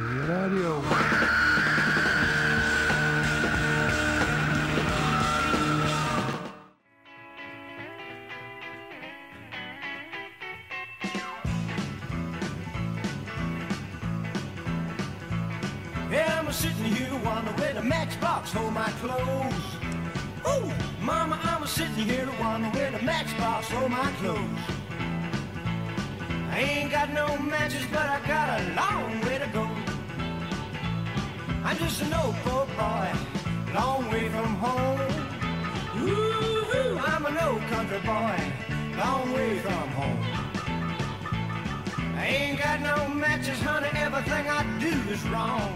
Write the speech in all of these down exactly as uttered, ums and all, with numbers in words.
to je radio. Yeah, I'm sitting here wondering where the matchbox hold my clothes. Ooh, mama, I'm sitting here wondering where the matchbox hold my clothes. I ain't got no matches, but I got a long way to go. I'm just an old poor boy, long way from home. Ooh, I'm an old country boy, long way from home. I ain't got no matches, honey, everything I do is wrong.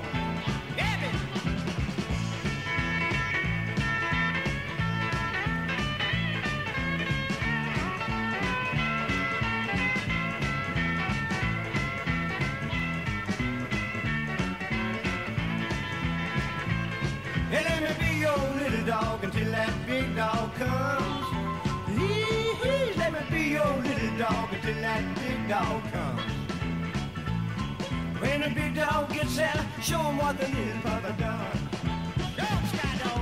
Hey, let me be your little dog until that big dog comes. Hee-hee, let me be your little dog until that big dog comes. When the big dog gets there, show him what the little puppy done. Show him, Sky Dog.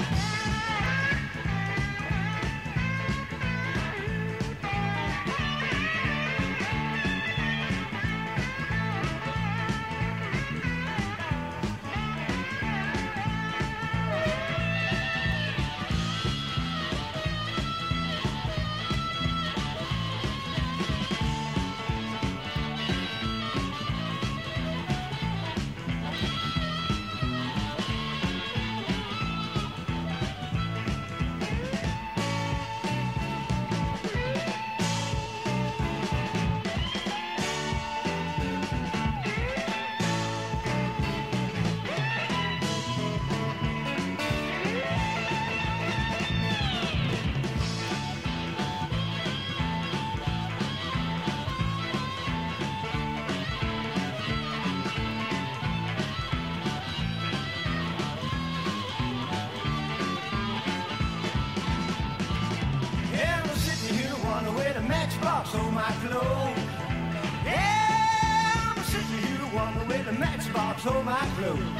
On my clothes. Yeah, I'm sitting here wondering where the matchbox hold my clothes.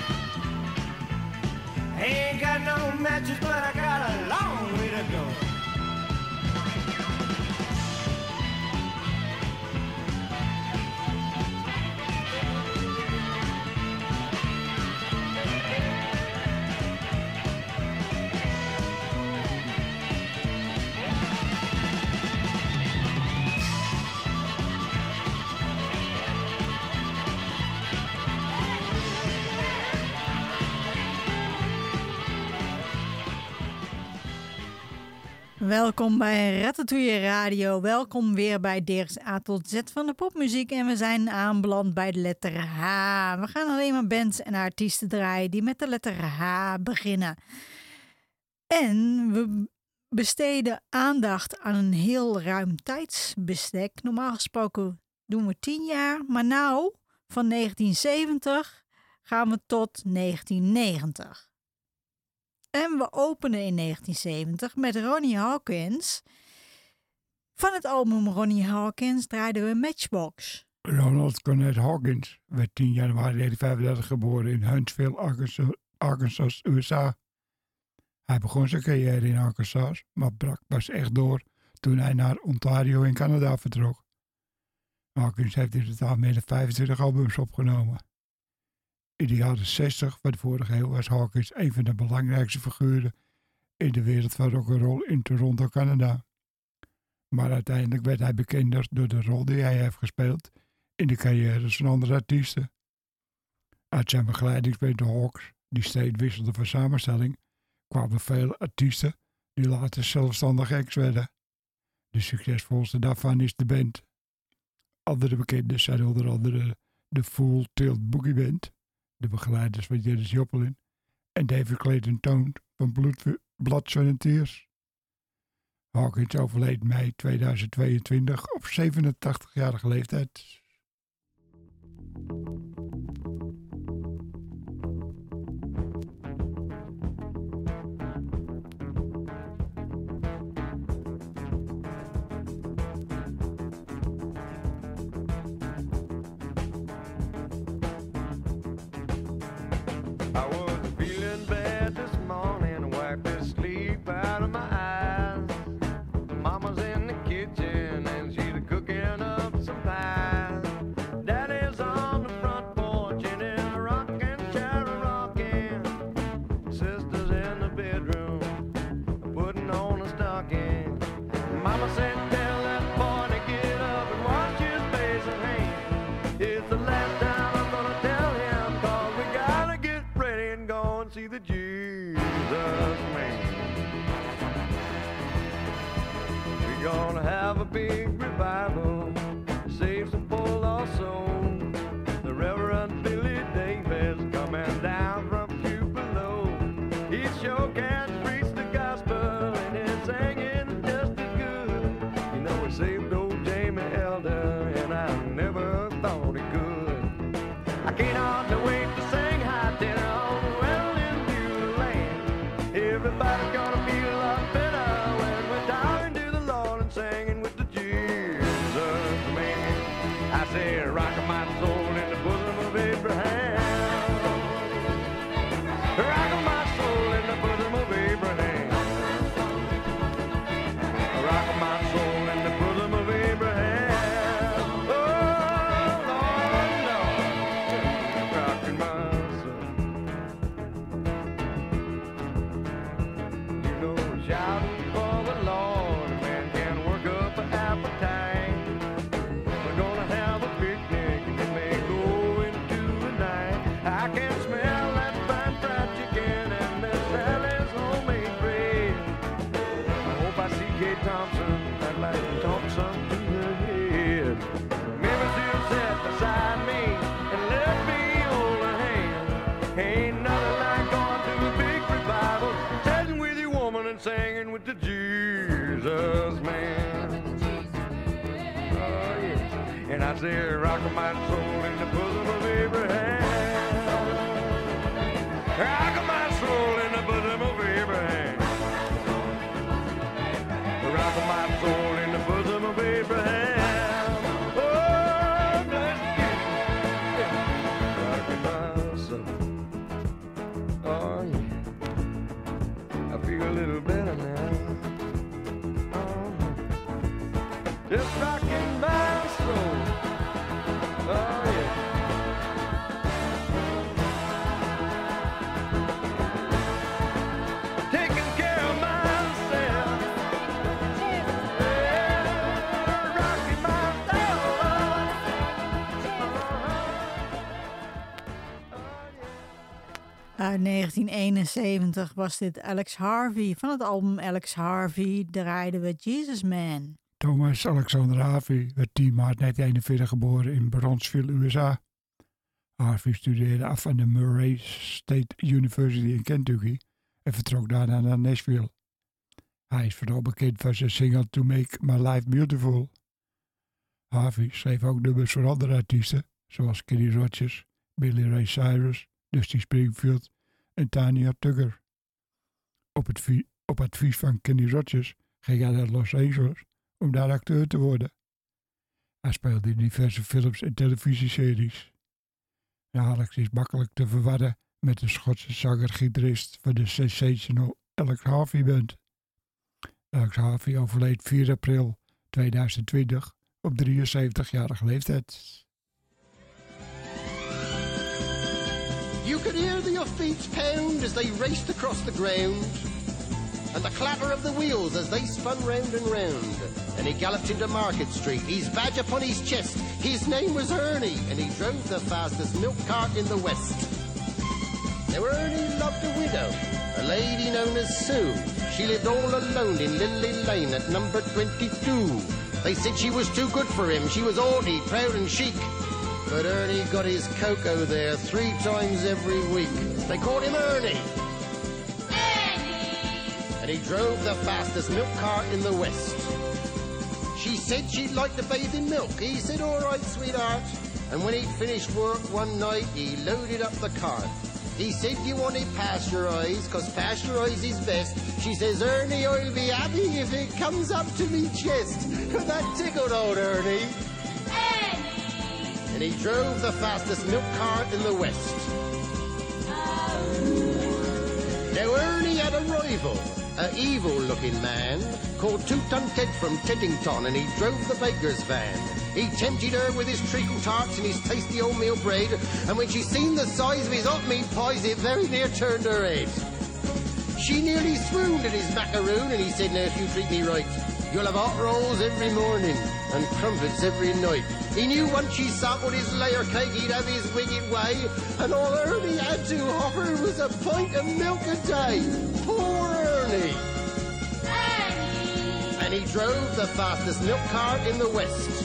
I ain't got no matches, but I got a long way to go. Welkom bij Ratatouille Radio. Welkom weer bij Dirk's A tot Z van de popmuziek. En we zijn aanbeland bij de letter H. We gaan alleen maar bands en artiesten draaien die met de letter H beginnen. En we besteden aandacht aan een heel ruim tijdsbestek. Normaal gesproken doen we tien jaar. Maar nou, van negentien zeventig gaan we tot negentien negentig. En we openen in negentien zeventig met Ronnie Hawkins. Van het album Ronnie Hawkins draaiden we Matchbox. Ronald Cornet Hawkins werd tien januari negentien vijfendertig geboren in Huntsville, Arkansas, Arkansas, U S A. Hij begon zijn carrière in Arkansas, maar brak pas echt door toen hij naar Ontario in Canada vertrok. Hawkins heeft in totaal meer dan vijfentwintig albums opgenomen. In de jaren zestig van de vorige eeuw was Hawkins een van de belangrijkste figuren in de wereld van rock'n'roll in Toronto, Canada. Maar uiteindelijk werd hij bekender door de rol die hij heeft gespeeld in de carrières van andere artiesten. Uit zijn begeleidingsband de Hawks, die steeds wisselde van samenstelling, kwamen vele artiesten die later zelfstandig acts werden. De succesvolste daarvan is de band. Andere bekenden zijn onder andere de Full Tilt Boogie Band, de begeleiders van Janis Joplin en David Clayton Tone van Blood, Blood, Sweat and Tears. Hawkins overleed mei tweeduizend tweeëntwintig op zevenentachtigjarige leeftijd. I was feeling bad this morning, wiped the sleep out of my eyes. Mama's in the kitchen and she's cooking up some pies. Daddy's on the front porch in a rocking chair rocking. Sister's in the bedroom putting on a stocking. Mama said tell that boy to get up and wash his face and hands. It's the last time I'm gonna tell him, cause we gotta get ready and go and see the Jesus man. We're gonna have a big revival, save some poor lost souls. The Reverend Billy Davis coming down from Tupelo. He sure can preach the gospel and his singing is just as good. You know he saved old Jamie Elder and I never thought he could. I can't hardly wait to sing high tenor on the well into the land. Everybody's gonna feel a lot better when we're talking to the Lord and singing with the Jesus man. I said, rock my soul in the bosom of Abraham. Rock my soul in the bosom of Abraham. Rock my soul in the bosom of Abraham. Oh, Lord, Lord, rocking my soul. You know, shouting for the Lord, a man can work up an appetite. We're gonna have a picnic and it may go into the night. I can smell that fine fried chicken and Miss Sally's homemade bread. I hope I see Kate Thompson, I'd like to talk some to her head. Maybe she'll sit beside me and let me hold her hand. Ain't nothing like going to a big revival, sitting with your woman and singing with the Jesus man. Oh yeah. And I say, rock my soul in the bosom of Abraham. Rock my soul in the bosom of Abraham. Rock my soul in the bosom of Abraham. Oh, bless you. Rock my soul. Oh, yeah. I feel a little better now. Oh, just rocking my soul. Oh, yeah. Taking care of myself. Yeah, rocking myself. Uit negentien eenenzeventig was dit Alex Harvey. Van het album Alex Harvey draaiden we Jesus Man. Thomas Alexander Harvey werd tien maart negentien eenenveertig geboren in Bronxville, U S A. Harvey studeerde af aan de Murray State University in Kentucky en vertrok daarna naar Nashville. Hij is vooral bekend van zijn single To Make My Life Beautiful. Harvey schreef ook nummers voor andere artiesten, zoals Kenny Rogers, Billy Ray Cyrus, Dusty Springfield en Tanya Tucker. Op, het vi- op advies van Kenny Rogers ging hij naar Los Angeles om daar acteur te worden. Hij speelde in diverse films en televisieseries. En Alex is makkelijk te verwarren met de Schotse zanger-gitarist van de sensational Alex Harvey Band. Alex Harvey overleed vier april tweeduizend twintig op drieënzeventigjarige leeftijd. You could hear the hoofbeats pound as they raced across the ground, and the clatter of the wheels as they spun round and round. And he galloped into Market Street, his badge upon his chest. His name was Ernie, and he drove the fastest milk cart in the West. Now Ernie loved a widow, a lady known as Sue. She lived all alone in Lily Lane at number twenty-two. They said she was too good for him, she was haughty, proud and chic. But Ernie got his cocoa there three times every week. They called him Ernie. And he drove the fastest milk cart in the West. She said she'd like to bathe in milk. He said, all right, sweetheart. And when he'd finished work one night, he loaded up the cart. He said, you want it pasteurized, cause pasteurized is best. She says, Ernie, I'll be happy if it comes up to me chest. That tickled old Ernie. And he drove the fastest milk cart in the West. Now Ernie had a rival, a evil-looking man called Two-Ton Ted from Teddington, and he drove the baker's van. He tempted her with his treacle tarts and his tasty oatmeal bread, and when she seen the size of his hot meat pies, it very near turned her head. She nearly swooned at his macaroon, and he said, now if you treat me right, you'll have hot rolls every morning and crumpets every night. He knew once she sampled his layer cake, he'd have his wicked way, and all Ernie had to offer was a pint of milk a day. Poor Ernie! Ernie! And he drove the fastest milk cart in the West.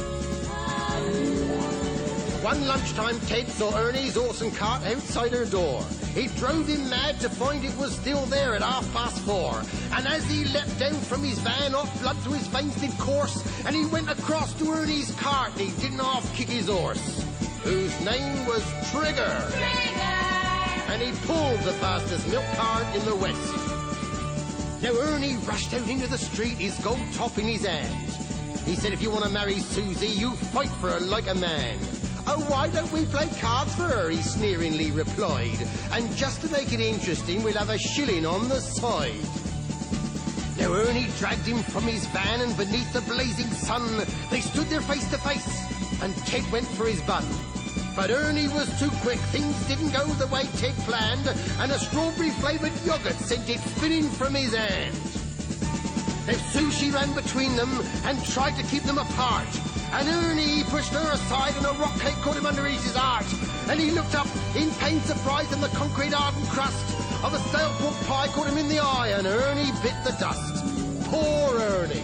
One lunchtime, Ted saw Ernie's awesome cart outside her door. He drove him mad to find it was still there at half past four. And as he leapt down from his van, off blood to his veins did course, and he went across to Ernie's cart, and he didn't half kick his horse, whose name was Trigger. Trigger! And he pulled the fastest milk cart in the West. Now Ernie rushed out into the street, his gold top in his hand. He said, if you want to marry Susie, you fight for her like a man. Oh, why don't we play cards for her, he sneeringly replied. And just to make it interesting, we'll have a shilling on the side. Now Ernie dragged him from his van, and beneath the blazing sun, they stood there face to face, and Ted went for his bun. But Ernie was too quick, things didn't go the way Ted planned, and a strawberry-flavoured yoghurt sent it spinning from his hand. Now Susie ran between them and tried to keep them apart, and Ernie pushed her aside, and a rock cake caught him under his heart. And he looked up in pained surprise, and the concrete hardened crust of a stale pork pie caught him in the eye, and Ernie bit the dust. Poor Ernie!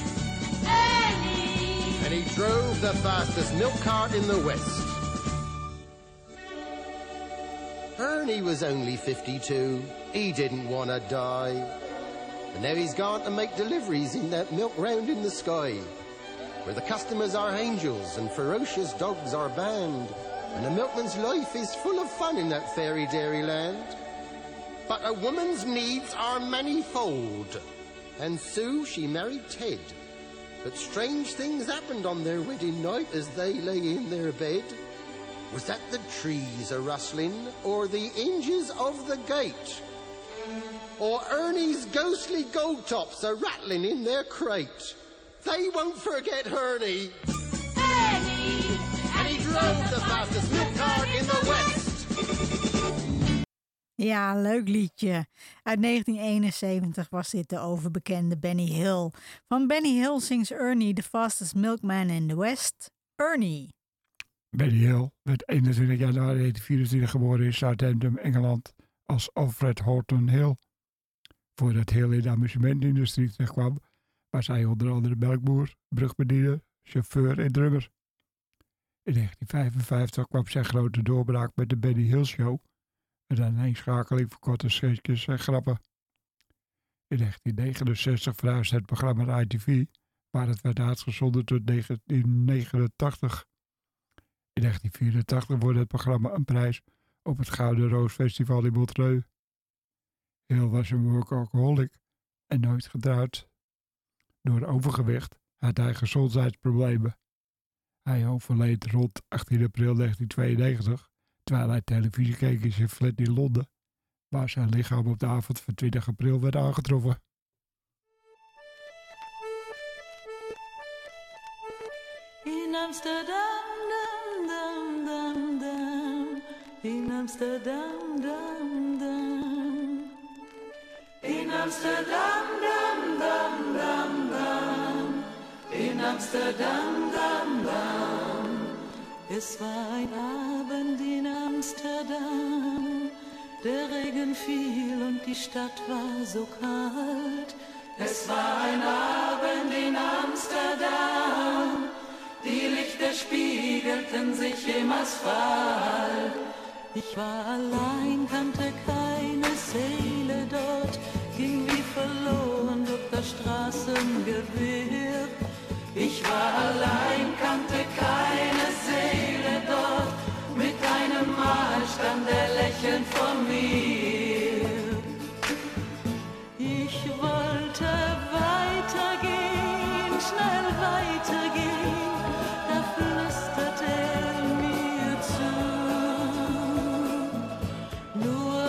Ernie! And he drove the fastest milk cart in the West. Ernie was only fifty-two. He didn't want to die. And now he's gone to make deliveries in that milk round in the sky, where the customers are angels and ferocious dogs are banned, and the milkman's life is full of fun in that fairy dairy land. But a woman's needs are manifold, and Sue, she married Ted. But strange things happened on their wedding night as they lay in their bed. Was that the trees a-rustling, or the hinges of the gate? Or Ernie's ghostly gold tops a-rattling in their crate? They won't forget Ernie. Ernie! And he drove the fastest milk cart in the West. Ja, leuk liedje. Uit negentien eenenzeventig was dit de overbekende Benny Hill. Van Benny Hill zingt Ernie, the fastest milkman in the West. Ernie. Benny Hill werd eenentwintig januari negentien vierentwintig geboren in Southampton, Engeland, als Alfred Horton Hill. Voordat Hill in de amusementindustrie terechtkwam, was hij onder andere melkboer, brugbediener, chauffeur en drummer. In negentien vijfenvijftig kwam zijn grote doorbraak met de Benny Hill Show, een aaneenschakeling van korte sketches en grappen. In negentien negenenzestig verhuisde het programma naar I T V, waar het werd uitgezonden tot negentien negenentachtig. In negentien vierentachtig won het programma een prijs op het Gouden Roos Festival in Montreux. Hill was een workaholic en nooit getrouwd. Door overgewicht had hij gezondheidsproblemen. Hij overleed rond achttien april negentien tweeënnegentig, terwijl hij televisie keek in zijn flat in Londen, waar zijn lichaam op de avond van twintig april werd aangetroffen. In Amsterdam, dam, dam, dam, dam. In Amsterdam, dam, dam. In Amsterdam, dam, dam, dam, dam. In Amsterdam, dam, dam. Es war ein Abend in Amsterdam. Der Regen fiel und die Stadt war so kalt. Es war ein Abend in Amsterdam. Die Lichter spiegelten sich im Asphalt. Ich war allein, kannte keine Seele dort, ging wie verloren durch das Straßengewirr. Ich war allein, kannte keine Seele dort, mit einem Mal stand er lächelnd vor mir. Ich wollte weitergehen, schnell weitergehen. Da flüsterte er mir zu. Nur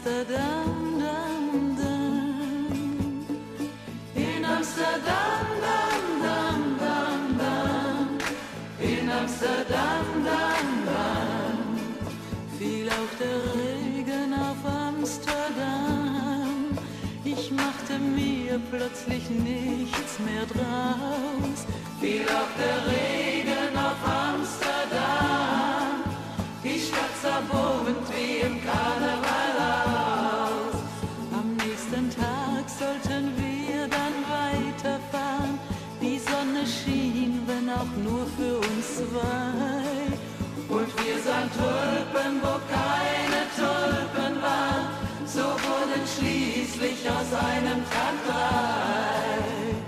Amsterdam, dam, dam. In Amsterdam, dam, dam, dam, dam. In Amsterdam, dam, dam. Fiel auch der Regen auf Amsterdam. Ich machte mir plötzlich nichts mehr draus. Fiel auch der Regen auf Amsterdam. Die Stadt sah wogend wie im Karneval aus. Am nächsten Tag sollten wir dann weiterfahren. Die Sonne schien, wenn auch nur für uns zwei. Und wir sahen Tulpen, wo keine Tulpen waren. So wurden schließlich aus einem Tag drei.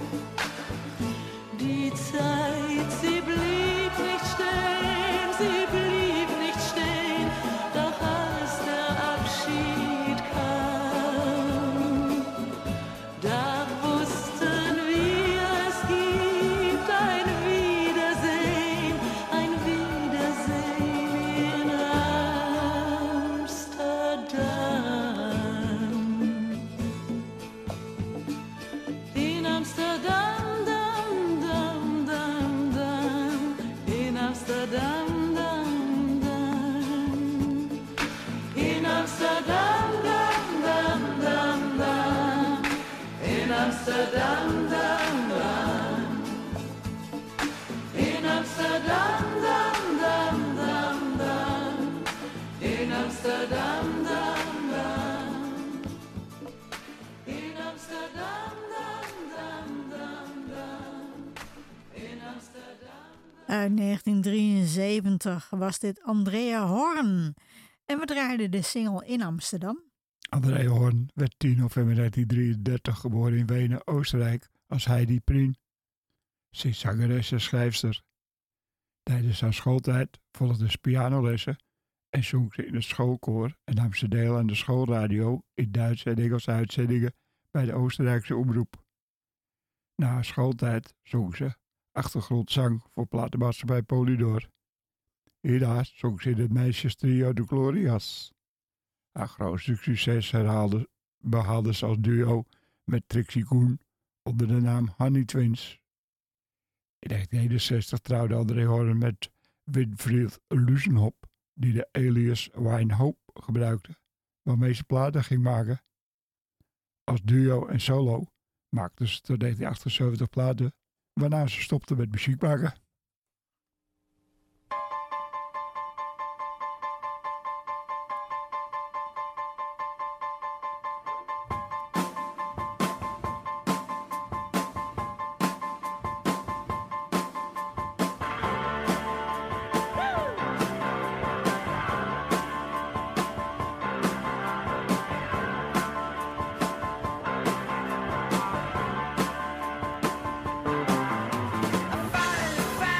Die Zeit, sie blieb nicht stehen, sie blieb nicht stehen, doch als der Abschied kam, da wussten wir, es gibt ein Wiedersehen, ein Wiedersehen in Amsterdam. In Amsterdam, dam, dam, dam, dam. In Amsterdam, dam, dam. In Amsterdam, dam, dam, dam, dam. In Amsterdam, dam, dam. In Amsterdam, dam, dam, dam, dam. In Amsterdam, dam, dam. In Amsterdam, dam, dam, dam, dam. In Amsterdam. Uit negentien drieënzeventig was dit Andrea Horn. En we draaiden de single In Amsterdam. Andrea Horn werd tien november negentien drieëndertig geboren in Wenen, Oostenrijk, als Heidi Prien. Ze is zangeres en schrijfster. Tijdens haar schooltijd volgde ze pianolessen en zong ze in het schoolkoor en nam ze deel aan de schoolradio in Duitse en Engelse uitzendingen bij de Oostenrijkse omroep. Na haar schooltijd zong ze achtergrondzang voor platenmaatschappij Polydor. Hierna zong ze in het meisjestrio De Glorias. Haar grootste succes herhaalde, behaalde ze als duo met Trixie Koen onder de naam Honey Twins. In negentien eenenzestig trouwde Andrea Horn met Winfried Lusenhop, die de alias Wine Hope gebruikte, waarmee ze platen ging maken. Als duo en solo maakte ze tot negentien achtenzeventig platen, waarna ze stopte met muziek maken. I finally found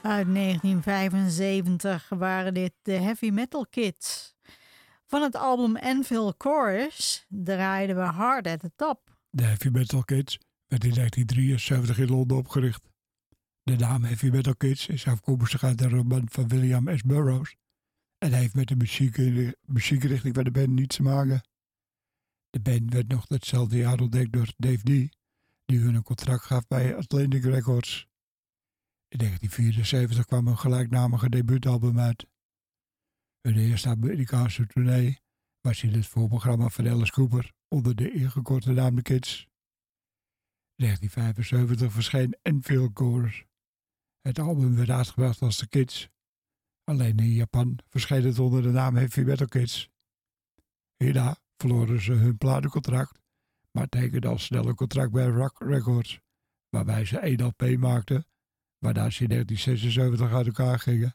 Uit negentien vijfenzeventig waren dit de Heavy Metal Kids. Van het album Anvil Chorus draaiden we Hard at the Top. De Heavy Metal Kids werd in negentien drieënzeventig in Londen opgericht. De naam Heavy Metal Kids is afkomstig uit de roman van William S. Burroughs en heeft met de muziek, muziekrichting van de band niets te maken. De band werd nog datzelfde jaar ontdekt door Dave Dee, die hun een contract gaf bij Atlantic Records. In negentien vierenzeventig kwam een gelijknamige debuutalbum uit. Hun eerste Amerikaanse tournee was in het voorprogramma van Alice Cooper onder de ingekorte naam The Kids. In negentien vijfenzeventig verscheen Anvil Chorus. Het album werd uitgebracht als The Kids. Alleen in Japan verscheen het onder de naam Heavy Metal Kids. Hierna verloren ze hun platencontract, maar tekenden al snel een contract bij Rock Records, waarbij ze één L P maakten, waarna ze in negentien zesenzeventig uit elkaar gingen.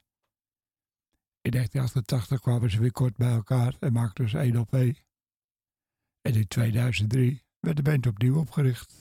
In negentien achtentachtig kwamen ze weer kort bij elkaar en maakten ze één L P. En in tweeduizend drie werd de band opnieuw opgericht.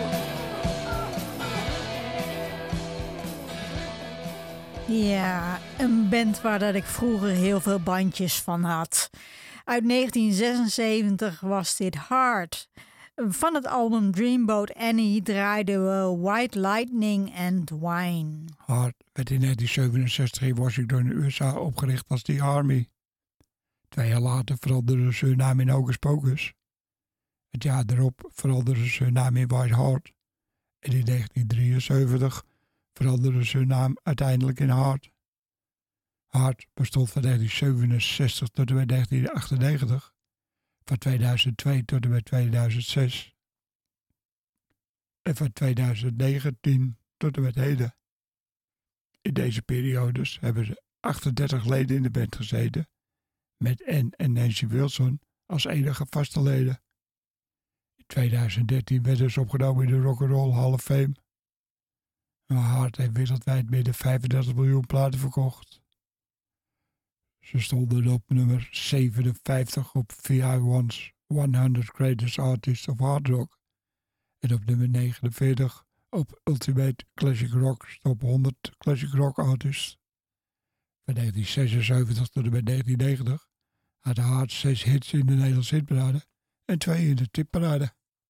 Ja, een band waar dat ik vroeger heel veel bandjes van had. Uit negentien zesenzeventig was dit Hard. Van het album Dreamboat Annie draaiden we White Lightning and Wine. Hard werd in negentien zevenenzestig in Washington, U S A opgericht als The Army. Twee jaar later veranderde ze hun naam in Hocus Pocus. Het jaar erop veranderde ze hun naam in White Heart. En in negentien drieënzeventig veranderde ze hun naam uiteindelijk in Hard. Hard bestond van negentien zevenenzestig tot en met negentien achtennegentig, van tweeduizend twee tot en met tweeduizend zes en van tweeduizend negentien tot en met heden. In deze periodes hebben ze achtendertig leden in de band gezeten, met Ann en Nancy Wilson als enige vaste leden. In tweeduizend dertien werden ze opgenomen in de Rock and Roll Hall of Fame. Hard heeft wereldwijd meer dan vijfendertig miljoen platen verkocht. Ze stonden op nummer zevenenvijftig op V I one's honderd Greatest Artists of Hard Rock en op nummer negenenveertig op Ultimate Classic Rock Top honderd Classic Rock Artists. Van negentien zesenzeventig tot en met negentien negentig had Hard zes hits in de Nederlandse hitparade en twee in de tipparade.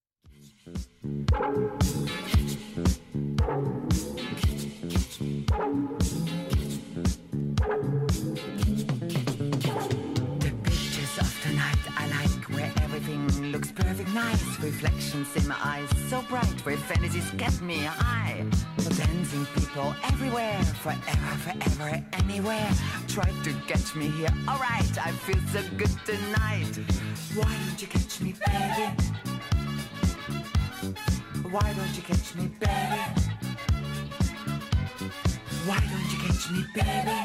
Looks perfect nice, reflections in my eyes so bright, where fantasies get me high. Dancing people everywhere, forever, forever, anywhere. Try to catch me here, alright, I feel so good tonight. Why don't you catch me, baby? Why don't you catch me, baby? Why don't you catch me, baby?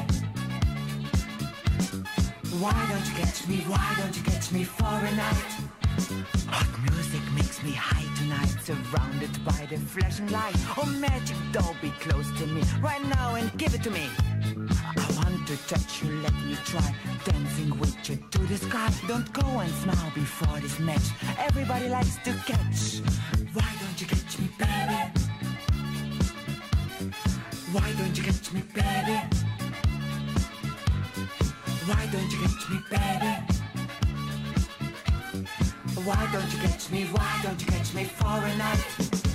Why don't you catch me, why don't you catch me for a night? Hot music makes me high tonight, surrounded by the flashing light. Oh magic doll, be close to me right now and give it to me. I want to touch you, let me try, dancing with you to the sky. Don't go and smile before this match, everybody likes to catch. Why don't you catch me, baby? Why don't you catch me, baby? Why don't you catch me, baby? Why don't you catch me, why don't you catch me for a night?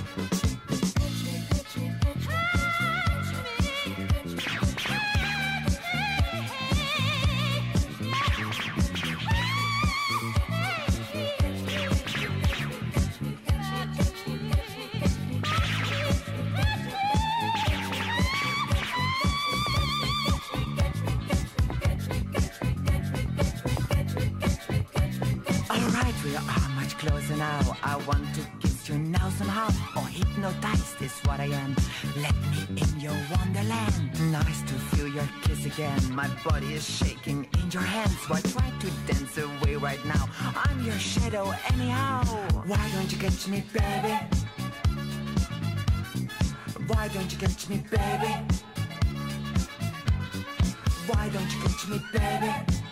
Now I want to kiss you now somehow, or hypnotized is what I am. Let me in your wonderland. Nice to feel your kiss again. My body is shaking in your hands. Why try to dance away right now? I'm your shadow anyhow. Why don't you catch me, baby? Why don't you catch me, baby? Why don't you catch me, baby?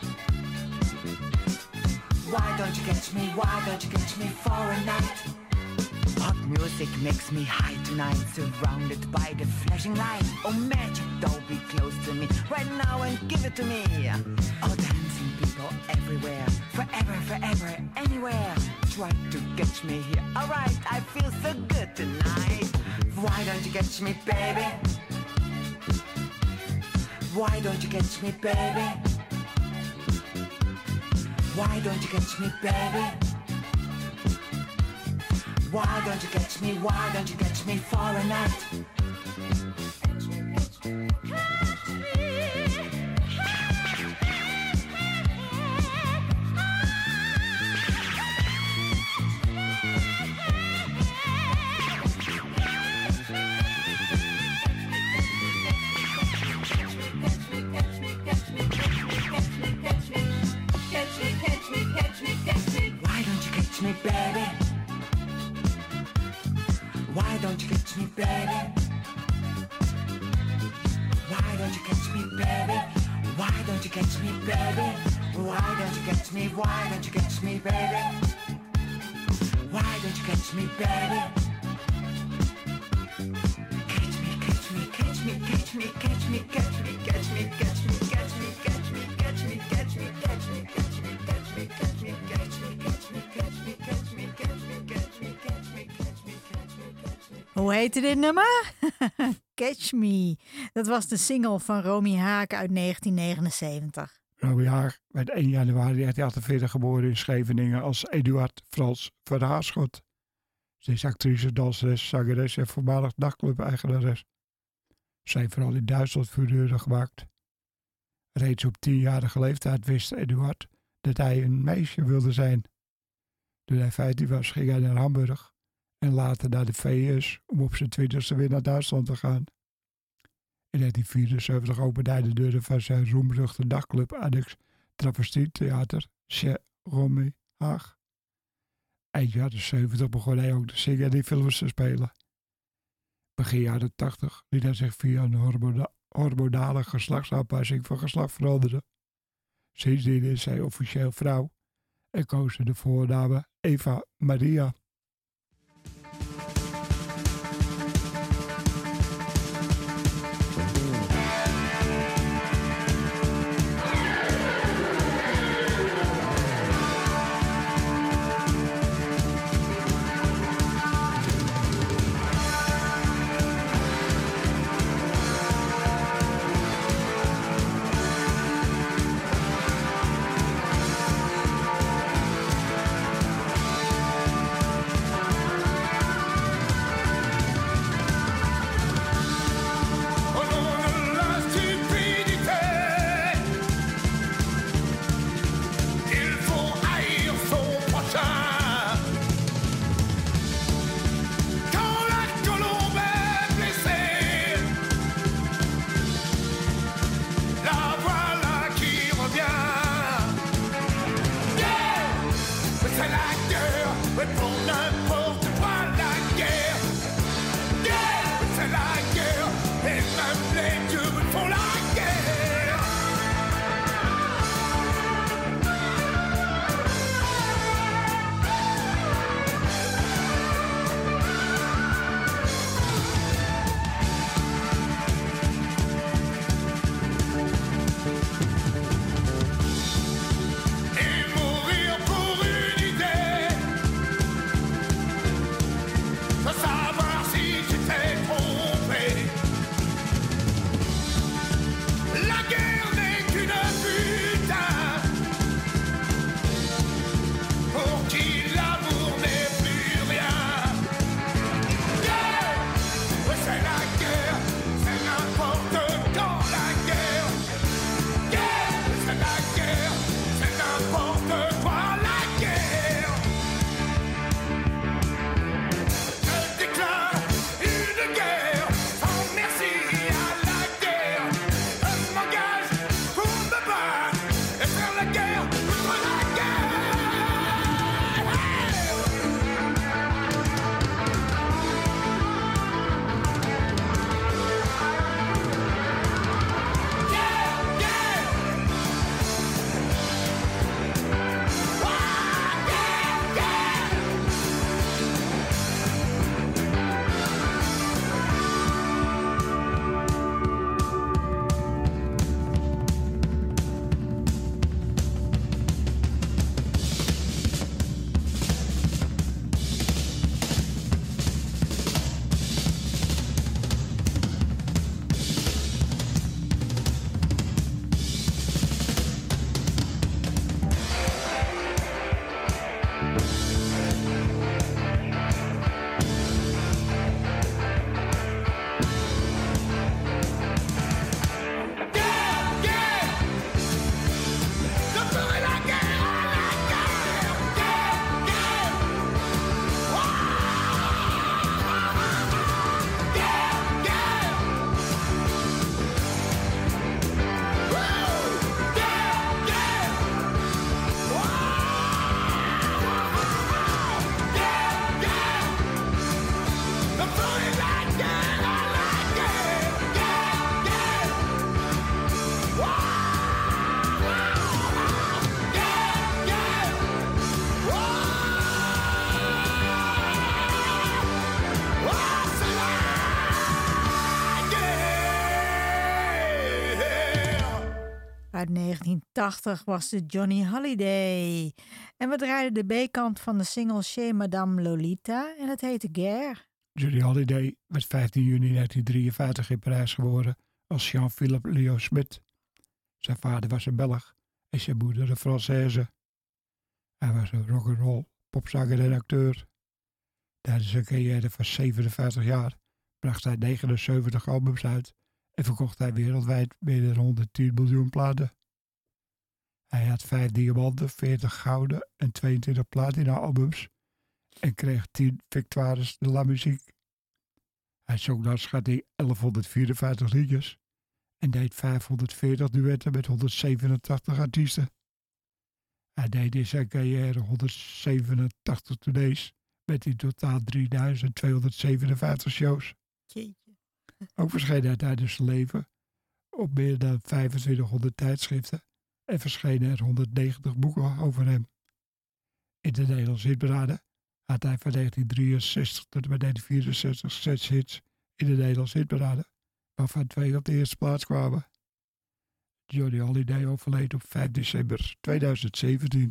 Why don't you catch me, why don't you catch me for a night? Hot music makes me high tonight, surrounded by the flashing light. Oh magic doll, be close to me right now and give it to me. Oh dancing people everywhere, forever, forever, anywhere. Try to catch me here, alright, I feel so good tonight. Why don't you catch me, baby? Why don't you catch me, baby? Why don't you catch me, baby? Why don't you catch me, why don't you catch me for a night? Me, baby. Why don't you catch me, baby? Why don't you catch me, baby? Why don't you catch me, baby? Why don't you catch me? Why don't you catch me, baby? Why don't you catch me, baby? Catch me, catch me, catch me, catch me, catch me, catch me, catch me, catch me. Hoe heette dit nummer? Catch Me. Dat was de single van Romy Haak uit negentien negenenzeventig. Romy Haak werd één januari negentien achtenveertig geboren in Scheveningen als Eduard Frans van Haarschot. Ze is actrice, danseres, zangeres en voormalig nachtclub-eigenares. Ze heeft vooral in Duitsland fureuren gemaakt. Reeds op tienjarige leeftijd wist Eduard dat hij een meisje wilde zijn. Toen hij vijftien was, ging hij naar Hamburg en later naar de V S om op zijn twintigste weer naar Duitsland te gaan. In negentien vierenzeventig opende hij de deuren van zijn roemruchte nachtclub Annex Travestietheater Chez Romy Haag. Eind jaren zeventig begon hij ook te zingen en in films te spelen. Begin jaren tachtig liet hij zich via een hormona- hormonale geslachtsaanpassing van geslacht veranderen. Sindsdien is hij officieel vrouw en koos ze de voorname Eva Maria. Uit negentien tachtig was de Johnny Holiday. En we draaiden de B-kant van de single Chez Madame Lolita en het heette Guerre. Johnny Holiday werd vijftien juni negentien drieënvijftig in Parijs geboren als Jean-Philippe Leo Smit. Zijn vader was een Belg en zijn moeder een Française. Hij was een rock'n'roll, popzanger en acteur. Tijdens zijn carrière van zevenenvijftig jaar bracht hij negenenzeventig albums uit en verkocht hij wereldwijd meer dan honderdtien miljoen platen. Hij had vijf diamanten, veertig gouden en tweeëntwintig platina albums en kreeg tien victoires de la musique. Hij zong dan schat hij elfhonderdvierenvijftig liedjes en deed vijfhonderdveertig duetten met honderdzevenentachtig artiesten. Hij deed in zijn carrière honderdzevenentachtig tournees met in totaal drieduizend tweehonderdzevenenvijftig shows. Jeetje. Ook verscheen hij tijdens zijn leven op meer dan vijfentwintighonderd tijdschriften en verschenen er honderdnegentig boeken over hem. In de Nederlandse hitparade had hij van negentien drieënzestig tot en met negentien vierenzestig zes hits in de Nederlandse hitparade, waarvan twee op de eerste plaats kwamen. Johnny Holiday overleed op vijf december tweeduizend zeventien.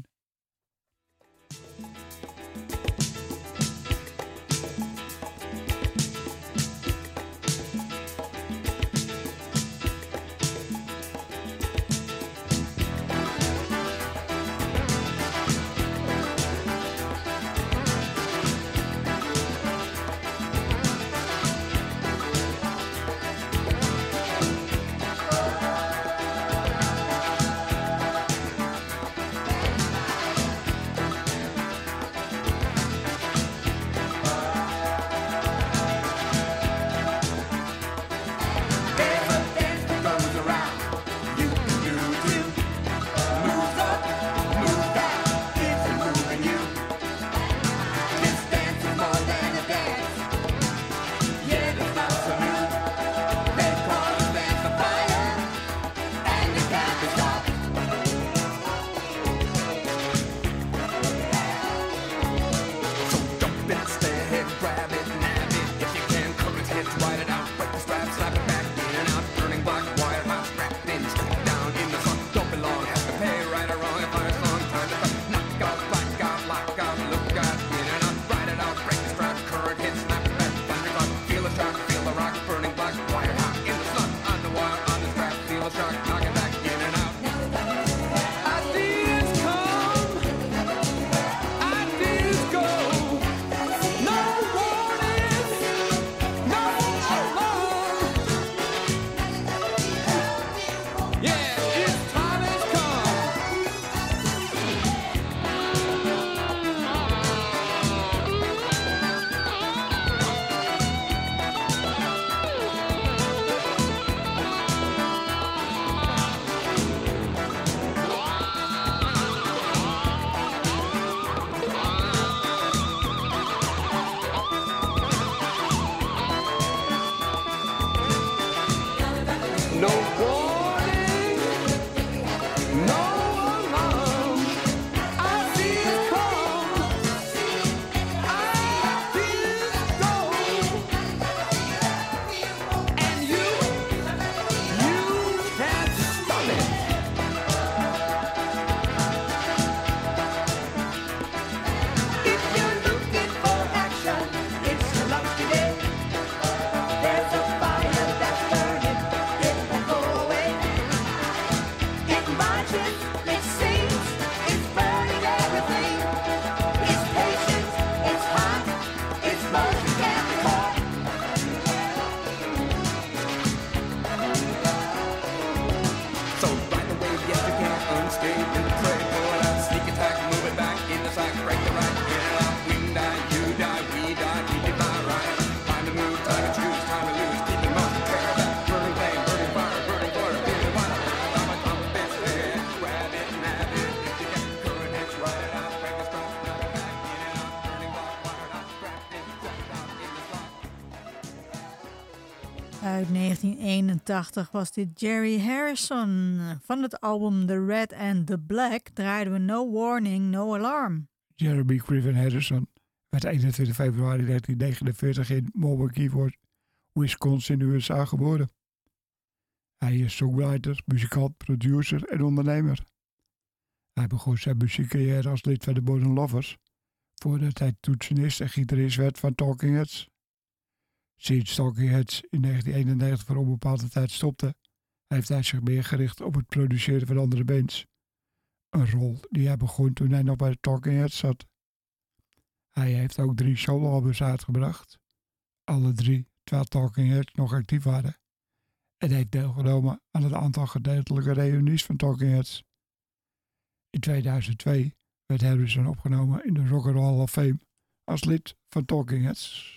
Uit negentien eenentachtig was dit Jerry Harrison. Van het album The Red and the Black draaiden we No Warning, No Alarm. Jeremy Griffin Harrison werd eenentwintig februari negentien negenenveertig in Milwaukee, Wisconsin, U S A geboren. Hij is songwriter, muzikant, producer en ondernemer. Hij begon zijn muziekcarrière als lid van de Modern Lovers, voordat hij toetsenist en gitarist werd van Talking Heads. Sinds Talking Heads in negentien eenennegentig voor onbepaalde tijd stopte, heeft hij zich meer gericht op het produceren van andere bands. Een rol die hij begon toen hij nog bij de Talking Heads zat. Hij heeft ook drie soloalbums uitgebracht, alle drie terwijl Talking Heads nog actief waren, en heeft deelgenomen aan het aantal gedeeltelijke reunies van Talking Heads. In tweeduizend twee werd Harrison opgenomen in de Rock and Roll Hall of Fame als lid van Talking Heads.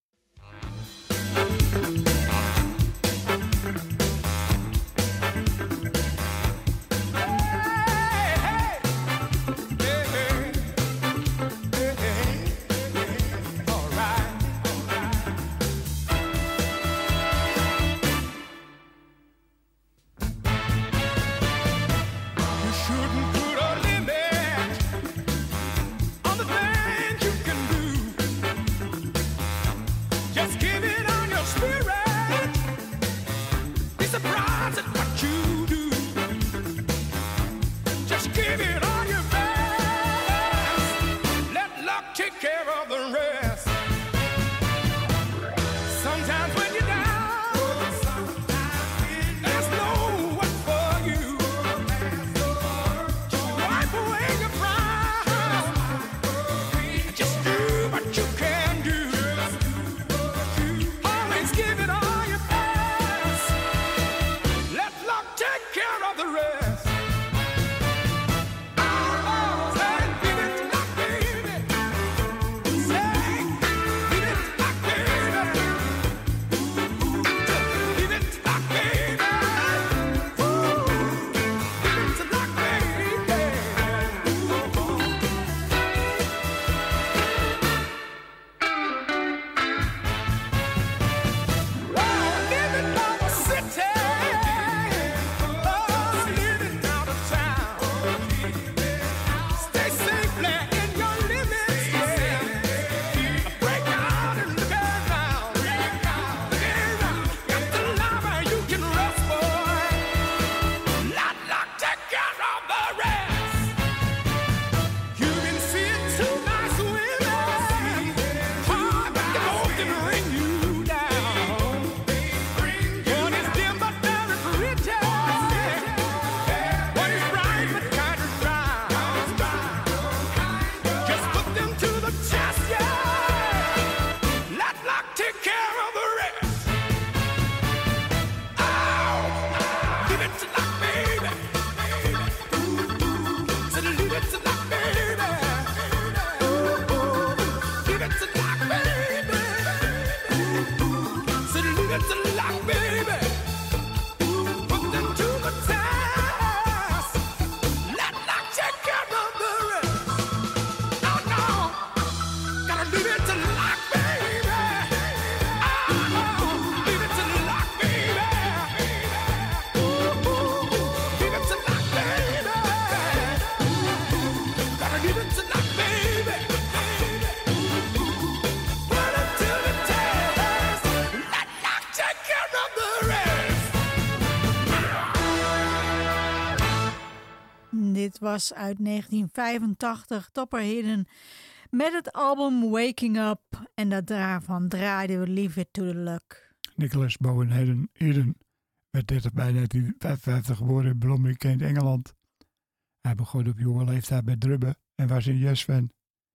Dit was uit negentien vijfentachtig, Topper Hidden, met het album Waking Up. En dat daarvan draaiden we Leave It to the Luck. Nicholas Bowen Hidden, Hidden werd dertig mei negentien vijfenvijftig geboren in Bromley, Kent, Engeland. Hij begon op jonge leeftijd met drummen en was een Yes-fan.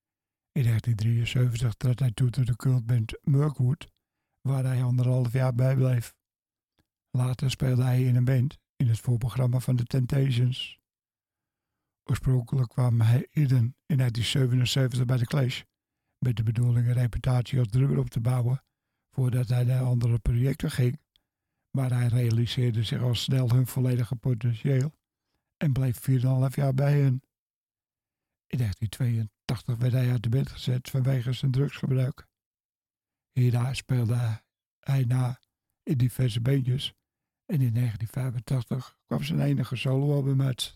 In negentien drieënzeventig trad hij toe tot de cultband Mirkwood, waar hij anderhalf jaar bij bleef. Later speelde hij in een band in het voorprogramma van The Temptations. Oorspronkelijk kwam hij Hidden in negentien zevenenzeventig bij The Clash, met de bedoeling een reputatie als drummer op te bouwen, voordat hij naar andere projecten ging, maar hij realiseerde zich al snel hun volledige potentieel en bleef vier komma vijf jaar bij hen. In negentien tweeëntachtig werd hij uit de band gezet vanwege zijn drugsgebruik. Hierna speelde hij na in diverse bandjes en in negentien vijfentachtig kwam zijn enige soloalbum uit.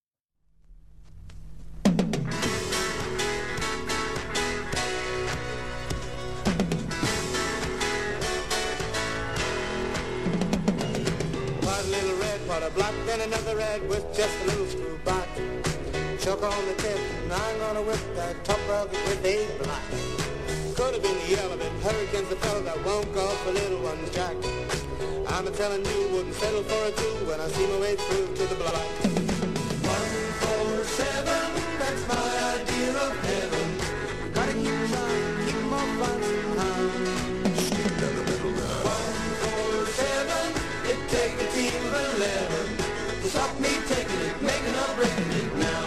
What a block and another red with just a little screw box. Choke on the tip, and I'm gonna whip the top of it with a block. Could have have been the elephant. Hurricane's the fellow that won't go for little ones, Jack. I'm a telling you, wouldn't settle for a two when I see my way through to the black. One, four, seven, that's my idea of heaven. Gotta keep trying, keep them all fun somehow. Stick down the middle now. One, four, seven, it take a team of eleven to stop me taking it, making or breaking it now.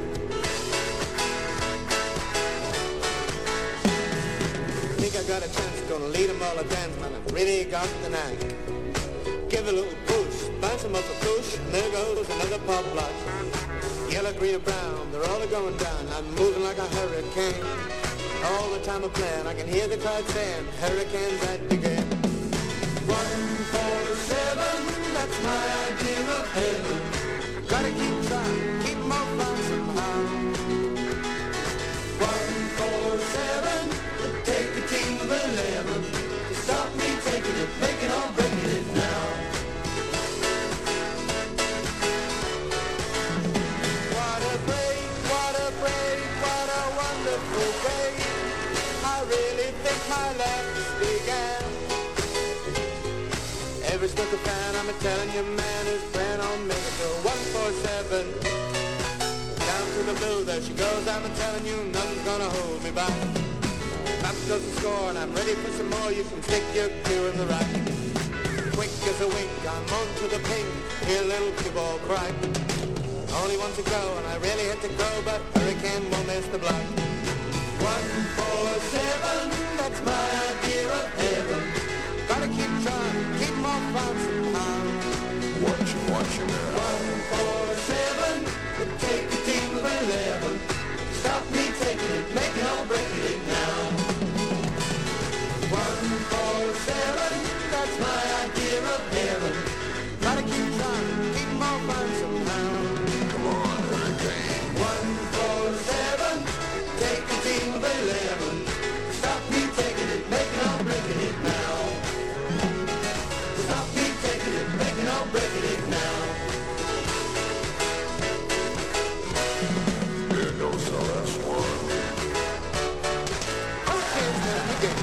Think I got a chance, gonna lead them all a dance, man, I've really got the knack. Give a little push, bounce them up a push, and there goes another pop block. Yellow, green, and brown, they're all going down. I'm moving like a hurricane. All the time I'm playing, I can hear the crowd saying, hurricanes at the game. One, four, seven, that's my idea of heaven. Gotta keep trying, keep them all fun somehow. One, four, seven, take a team of eleven to stop me taking it, making or breaking it now. What a break, what a break, what a wonderful break. I really think my life began. Every stroke of fan, I'm a telling you, man, is brand on me. So one, four, seven, down to the blue, there she goes. I'm a telling you, nothing's gonna hold me back. Back goes the score, and I'm ready for some more. You can stick your cue in the rack. Quick as a wink, I'm on to the pink. Hear a little cue ball cry. Only one to go, and I really had to go, but hurricane won't miss the block. One, four, seven, that's my idea of heaven. Gotta keep trying, keep them all fun somehow. Watch it, watch it now. One, four, seven, would take a team of eleven. Stop me taking it, making or breaking it now. One, four, seven, that's my idea of heaven. Gotta keep trying, keep them all fun somehow. Come on, hurricane. One, four, seven, take a team of eleven. Stop me taking it, making or breaking it now. Stop me taking it, making or breaking it now. There goes the last one. Hurricane's never again.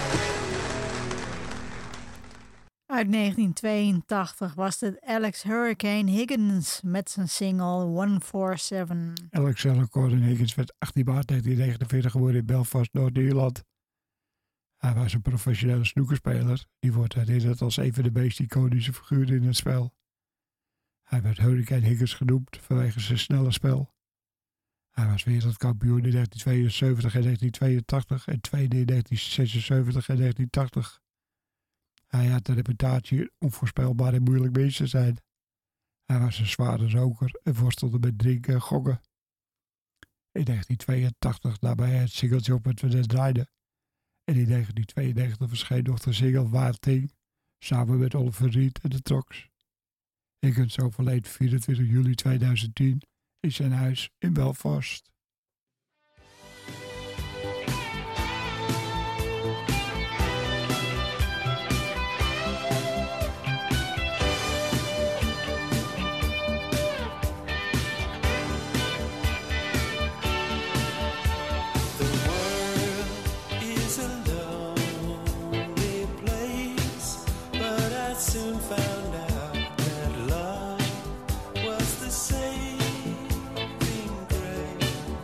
Uit negentien tweeëntachtig was dit Alex Hurricane Higgins met zijn single one four seven. Alexander Gordon Higgins werd achttien maart negentien negenenveertig geboren in Belfast, Noord-Ierland. Hij was een professionele snoekerspeler. Die wordt herinnerd als een van de meest iconische figuren in het spel. Hij werd Hurricane Higgins genoemd vanwege zijn snelle spel. Hij was wereldkampioen in negentien tweeënzeventig en negentien tweeëntachtig en tweede in negentien zesenzeventig en negentien tachtig. Hij had de reputatie een onvoorspelbaar en moeilijk mens te zijn. Hij was een zware roker en worstelde met drinken en gokken. In negentien tweeëntachtig nam hij het singeltje op met Vanessa draaide. En in negentien tweeënnegentig verscheen nog de single Wild Thing samen met Oliver Reed en de Trox. Higgins overleed vierentwintig juli tweeduizend tien in zijn huis in Belfast. Found out that love was the saving grace.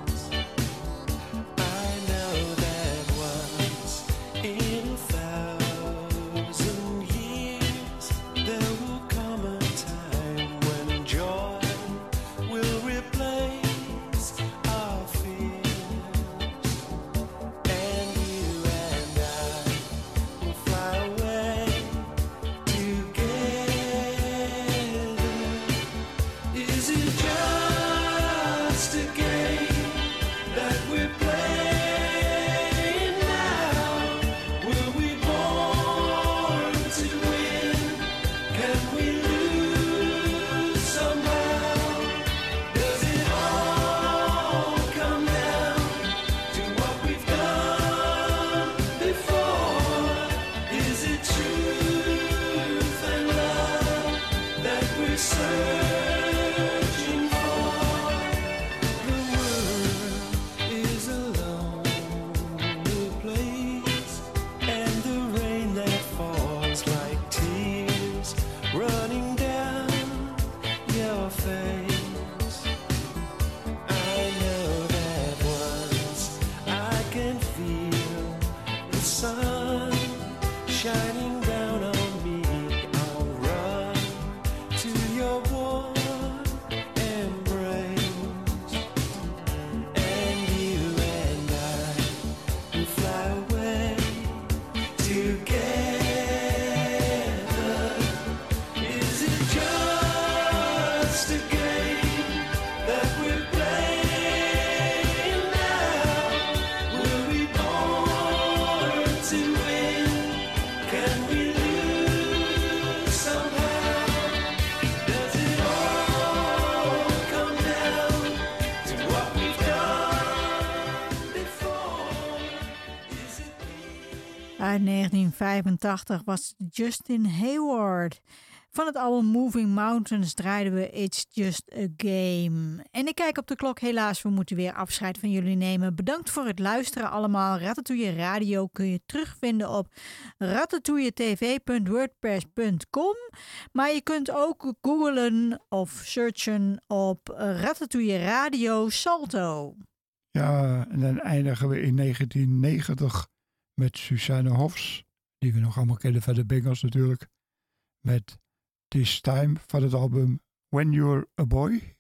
Uit negentien vijfentachtig was Justin Hayward. Van het album Moving Mountains draaiden we It's Just a Game. En ik kijk op de klok, helaas, we moeten weer afscheid van jullie nemen. Bedankt voor het luisteren allemaal. Ratatouille Radio kun je terugvinden op ratatouilletv punt wordpress punt com. Maar je kunt ook googlen of searchen op Ratatouille Radio Salto. Ja, en dan eindigen we in negentien negentig met Suzanne Hofs, die we nog allemaal kennen van de Bengals natuurlijk, met This Time van het album When You're a Boy.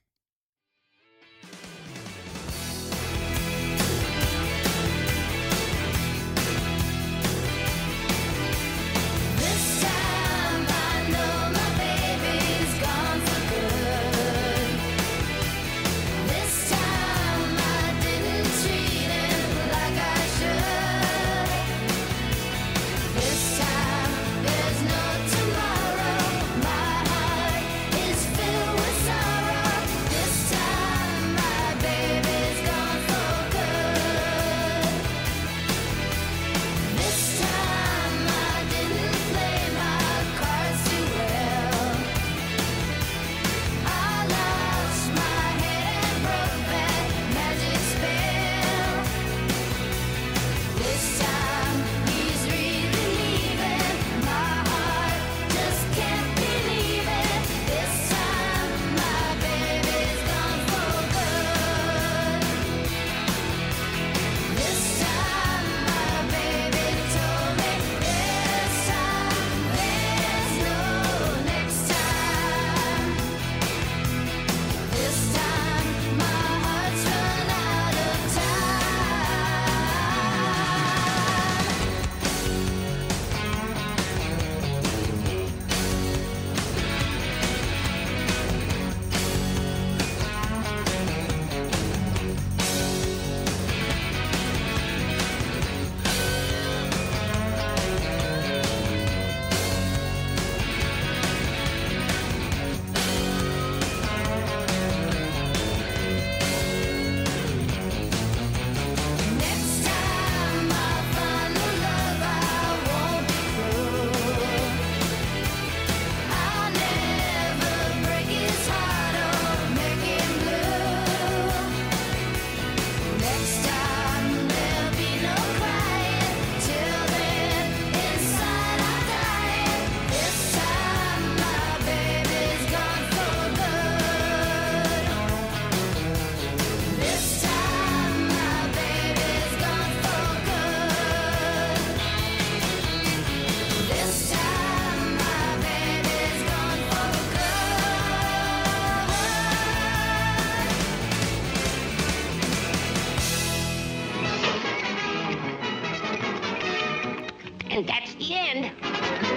And that's the end.